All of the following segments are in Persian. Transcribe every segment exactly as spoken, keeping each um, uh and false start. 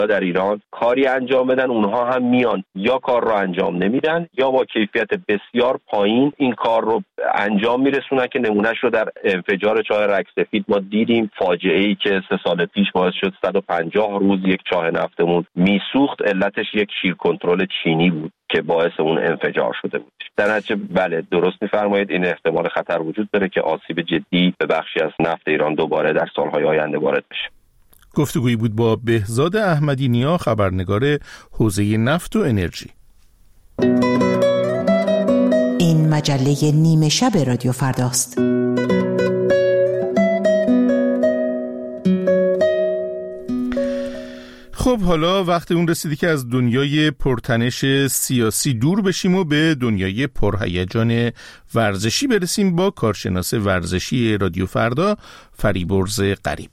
در ایران کاری انجام بدن، اونها هم میان یا کار رو انجام نمیدن یا با کیفیت بسیار پایین این کار رو انجام میرسونن که نمونهش رو در انفجار چاه رگسفید ما دیدیم. فاجعه ای که سه سال پیش باعث شد صد و پنجاه روز یک چاه نفتمون میسوخت، علتش یک شیر کنترل چینی بود که باعث اون انفجار شده بود. در نتیجه بله درست می‌فرمایید، این احتمال خطر وجود داره که آسیب جدی به بخشی از نفت ایران دوباره در سال‌های آینده وارد بشه. گفتگویی بود با بهزاد احمدی نیا، خبرنگار حوزه نفت و انرژی. این مجله نیمه شب رادیو فرداست. خب حالا وقت اون رسیدی که از دنیای پرتنش سیاسی دور بشیم و به دنیای پرهیجان ورزشی برسیم با کارشناس ورزشی رادیو فردا فریبرز غریب.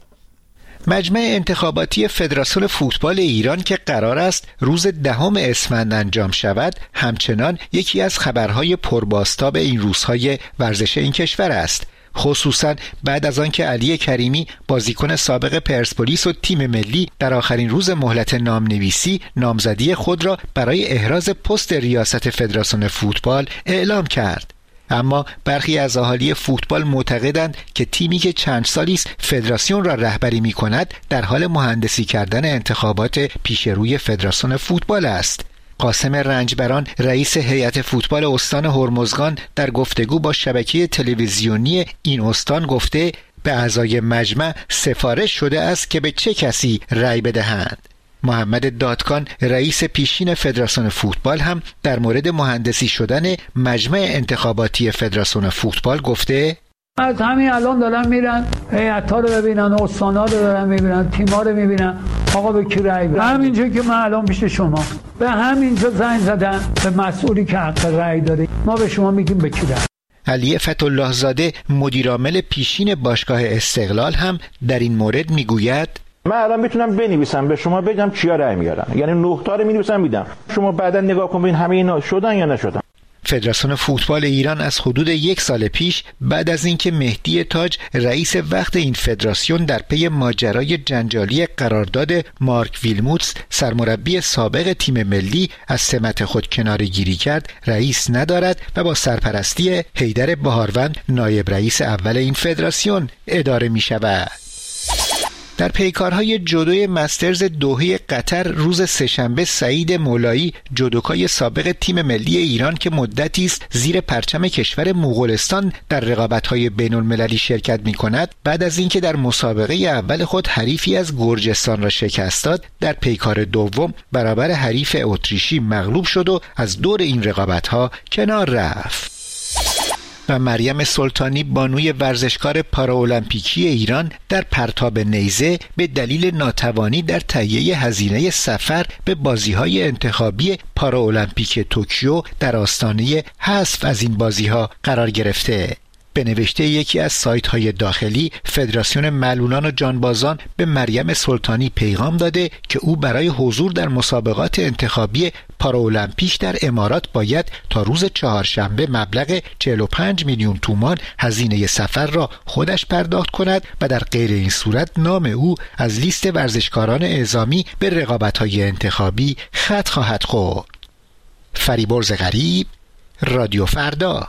مجمع انتخاباتی فدراسیون فوتبال ایران که قرار است روز دهم اسفند انجام شود، همچنان یکی از خبرهای پربازتاب این روزهای ورزش این کشور است. خصوصا بعد از آنکه علی کریمی بازیکن سابق پرسپولیس و تیم ملی در آخرین روز مهلت نامنویسی نامزدی خود را برای احراز پست ریاست فدراسیون فوتبال اعلام کرد. اما برخی از اهالی فوتبال معتقدند که تیمی که چند سالی است فدراسیون را رهبری می‌کند در حال مهندسی کردن انتخابات پیش روی فدراسیون فوتبال است. قاسم رنجبران رئیس هیئت فوتبال استان هرمزگان در گفتگو با شبکه تلویزیونی این استان گفته به اعضای مجمع سفارش شده است که به چه کسی رأی بدهند. محمد دادکان رئیس پیشین فدراسیون فوتبال هم در مورد مهندسی شدن مجمع انتخاباتی فدراسیون فوتبال گفته از همین الان دارن میرن هیئت‌ها رو ببینن، استانا رو دارن میبینن، تیم‌ها رو میبینن، آقا به کی رأی بدن. همینجا که من الان پیش شما به همینجا زنگ زدن به مسئولی که حق رأی داره، ما به شما میگیم به کی رأی. علی فتح‌الله زاده مدیرعامل پیشین باشگاه استقلال هم در این مورد میگوید من الان میتونم بنویسم به شما بگم کیا رأی میارن، یعنی نه تا رو مینویسم میدم، شما بعدا نگاه کنین همه اینا شدن یا نشدن. فدراسیون فوتبال ایران از حدود یک سال پیش بعد از اینکه مهدی تاج رئیس وقت این فدراسیون در پی ماجرای جنجالی قرارداد مارک ویلموتس سرمربی سابق تیم ملی از سمت خود کناره‌گیری کرد، رئیس ندارد و با سرپرستی حیدر بهاروند نایب رئیس اول این فدراسیون اداره می شود. در پیکارهای جودوی مسترز دوحه قطر روز سه‌شنبه سعید مولایی جودوکای سابق تیم ملی ایران که مدتی است زیر پرچم کشور مغولستان در رقابت‌های بین‌المللی شرکت می‌کند، بعد از اینکه در مسابقه اول خود حریفی از گرجستان را شکست داد، در پیکار دوم برابر حریف اتریشی مغلوب شد و از دور این رقابت‌ها کنار رفت. و مریم سلطانی بانوی ورزشکار پاراولمپیکی ایران در پرتاب نیزه به دلیل ناتوانی در تهیه هزینه سفر به بازی‌های انتخابی پاراولمپیک توکیو در آستانه حذف از این بازی‌ها قرار گرفته. به نوشته یکی از سایت‌های داخلی، فدراسیون معلولان و جانبازان به مریم سلطانی پیغام داده که او برای حضور در مسابقات انتخابی پاراولمپیک در امارات باید تا روز چهارشنبه مبلغ چهل و پنج میلیون تومان هزینه سفر را خودش پرداخت کند و در غیر این صورت نام او از لیست ورزشکاران اعزامی به رقابت‌های انتخابی خط خواهد خورد. فریبرز غریب، رادیو فردا.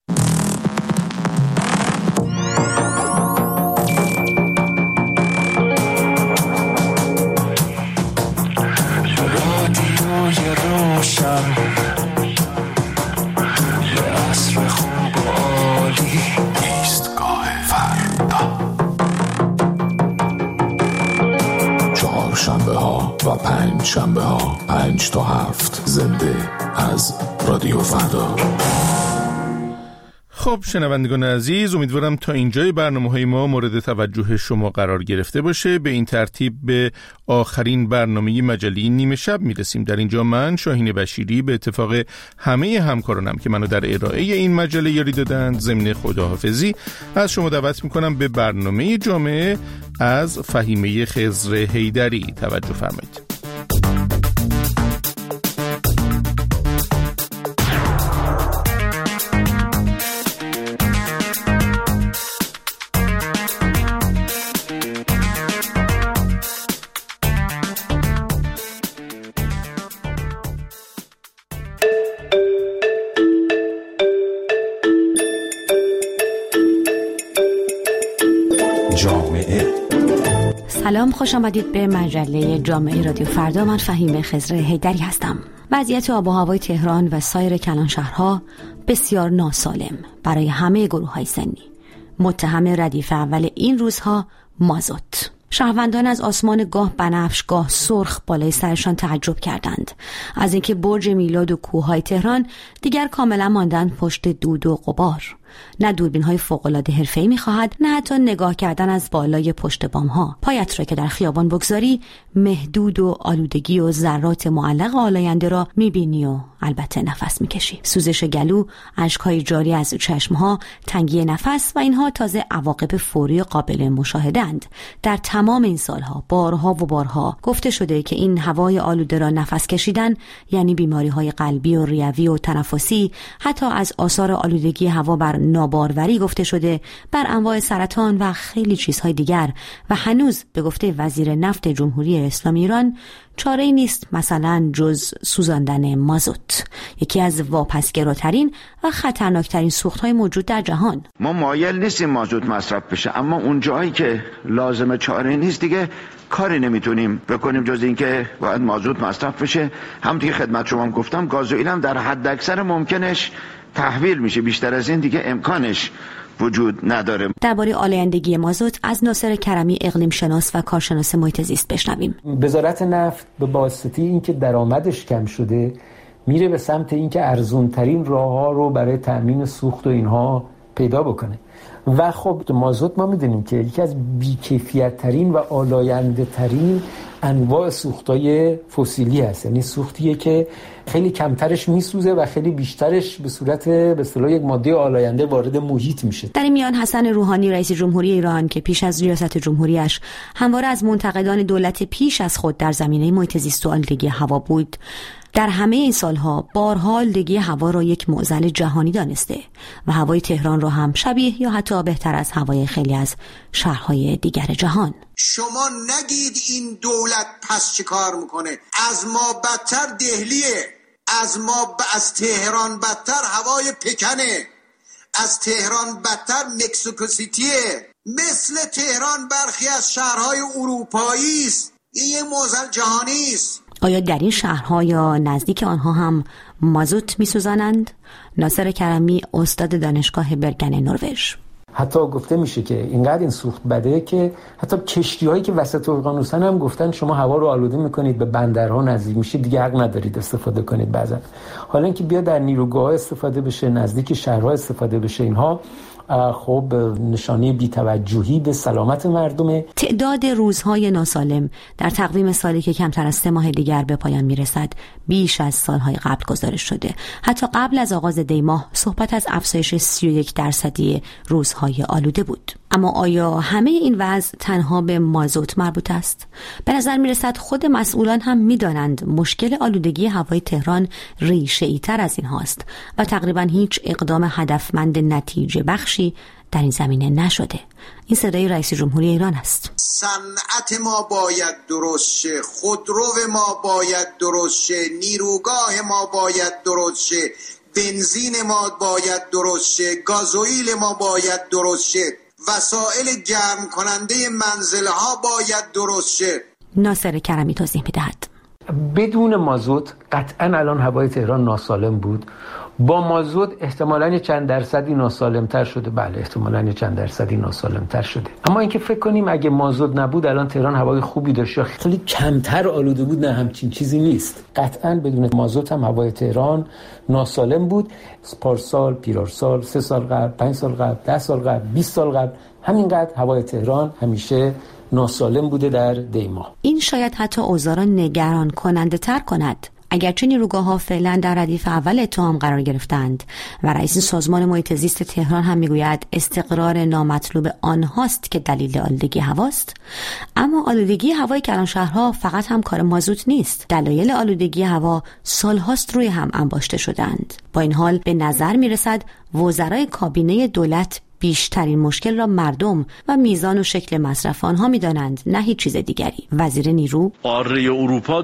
شنبه ها و پنج شنبه ها پنج تا هفت زنده از رادیو فردا. خب شنوندگان عزیز، امیدوارم تا اینجای برنامه‌های ما مورد توجه شما قرار گرفته باشه. به این ترتیب به آخرین برنامه مجله نیمه شب میرسیم. در اینجا من شاهین بشیری به اتفاق همه همکارانم که منو در ارائه این مجله یاری دادند ضمن خداحافظی از شما دعوت میکنم به برنامه جامعه از فهیمه خضر حیدری توجه فرمایید. سلام، خوش آمدید به مجله جامعه رادیو فردا. من فهیم خضر حیدری هستم. وضعیت آب و هوای تهران و سایر کلانشهرها بسیار ناسالم برای همه گروه‌های سنی. متهم ردیف اول این روزها مازوت. شهروندان از آسمان گاه بنفش گاه سرخ بالای سرشان تعجب کردند از اینکه برج میلاد و کوههای تهران دیگر کاملا ماندن پشت دود و غبار. نه دوربین‌های فوق‌العاده حرفه‌ای می‌خواهد، نه حتی نگاه کردن از بالای پشت بام‌ها. پایت را که در خیابان بگذاری محدود و آلودگی و ذرات معلق آلاینده را می‌بینی و البته نفس می‌کشی. سوزش گلو، اشک‌های جاری از چشم‌ها، تنگی نفس و اینها تازه عواقب فوری قابل مشاهده‌اند. در تمام این سالها بارها و بارها گفته شده که این هوای آلوده را نفس کشیدن یعنی بیماری‌های قلبی و ریوی و تنفسی. حتی از آثار آلودگی هوا بر ناباروری گفته شده، بر انواع سرطان و خیلی چیزهای دیگر. و هنوز به گفته وزیر نفت جمهوری اسلامی ایران چاره‌ای نیست مثلا جز سوزاندن مازوت، یکی از واپسگراترین و خطرناکترین سوخت‌های موجود در جهان. ما مایل نیستیم مازوت مصرف بشه، اما اون جایی که لازمه چاره نیست دیگه کاری نمیتونیم بکنیم جز اینکه باید مازوت مصرف بشه. همونطور که خدمت شما هم گفتم، گازوئیل هم در حد اکثر ممکنش تحویل میشه، بیشتر از این دیگه امکانش وجود نداره. درباره آلایندگی مازوت از ناصر کرمی، اقلیم شناس و کارشناس محیط زیست بشنویم. وزارت نفت به واسطه اینکه درآمدش کم شده میره به سمت اینکه ارزون ترین راه‌ها رو برای تامین سوخت و اینها پیدا بکنه. و خب مازوت ما میدونیم که یکی از بی‌کیفیت ترین و آلاینده ترین انواع سوختای فسیلی هست، یعنی سوختیه که خیلی کمترش میسوزه و خیلی بیشترش به صورت به اصطلاح یک ماده آلاینده وارد محیط میشه. در این میان حسن روحانی رئیس جمهوری ایران که پیش از ریاست جمهوریش همواره از منتقدان دولت پیش از خود در زمینه محیط زیست و آلودگی هوا بود، در همه این سالها بارها آلودگی هوا را یک معضل جهانی دانسته و هوای تهران را هم شبیه یا حتی بهتر از هوای خیلی از شهرهای دیگر جهان. شما نگید این دولت پس چه کار میکنه، از ما بدتر دهلیه، از ما ب... از تهران بدتر هوای پکنه، از تهران بدتر مکسیکو سیتیه، مثل تهران برخی از شهرهای اروپایی است. این یه معضل جهانی است. آیا در این شهرها یا نزدیک آنها هم مازوت می‌سوزانند؟ ناصر کرمی، استاد دانشگاه برگن نروژ. حتی گفته میشه که اینقدر این سوخت بده که حتی کشتی‌هایی که وسط اقیانوسن هم گفتن شما هوا رو آلوده میکنید، به بندرها نزدیک میشید، دیگه حق ندارید استفاده کنید. بعضا حالا اینکه بیا در نیروگاه استفاده بشه، نزدیک شهرها استفاده بشه، اینها خب نشانه بی‌توجهی به سلامت مردمه. تعداد روزهای ناسالم در تقویم سالی که کمتر از سه ماه دیگر به پایان میرسد بیش از سالهای قبل گزارش شده. حتی قبل از آغاز دی ماه صحبت از افزایش سی و یک درصدی روزهای آلوده بود. اما آیا همه این وضع تنها به مازوت مربوط است؟ به نظر میرسد خود مسئولان هم میدانند مشکل آلودگی هوای تهران ریشه‌ای تر از این هاست و تقریبا هیچ اقدام هدفمند نتیجه بخشی در این زمینه نشده. این صدای رئیس جمهوری ایران است. صنعت ما باید درست شه، خودرو ما باید درست شه، نیروگاه ما باید درست شه، بنزین ما باید درست شه، گازوئیل ما باید درست شه، وسایل گرم کننده منزل‌ها باید درست شه. ناصر کرمی توضیح می‌دهد. بدون مازوت قطعاً الان هوای تهران ناسالم بود. با مازوت احتمالاً چند درصدی ناسالم‌تر شده. بله احتمالاً چند درصدی ناسالم‌تر شده. اما اینکه فکر کنیم اگه مازوت نبود الان تهران هوای خوبی داشت یا خیلی کمتر آلوده بود، نه، همچین چیزی نیست. قطعاً بدون مازوت هم هوای تهران ناسالم بود. پارسال، پیرارسال، سه سال قبل، پنج سال قبل، ده سال قبل، بیست سال قبل همینقدر هوای تهران همیشه ناسالم بوده در دی ماه. این شاید حتی اوضاع را نگران کننده تر کند. اگرچه نیروگاه‌ها فعلا در ردیف اول اتهام قرار گرفتند و رئیس سازمان محیط زیست تهران هم میگوید استقرار نامطلوب آنهاست که دلیل آلودگی هواست، اما آلودگی هوای کلانشهرها فقط هم کار مازوت نیست. دلایل آلودگی هوا سالهاست روی هم انباشته شدند. با این حال به نظر میرسد وزرای کابینه دولت بیشترین مشکل را مردم و میزان و شکل مصرف آنها می‌دانند، نه هیچ چیز دیگری. وزیر نیرو: قاره اروپا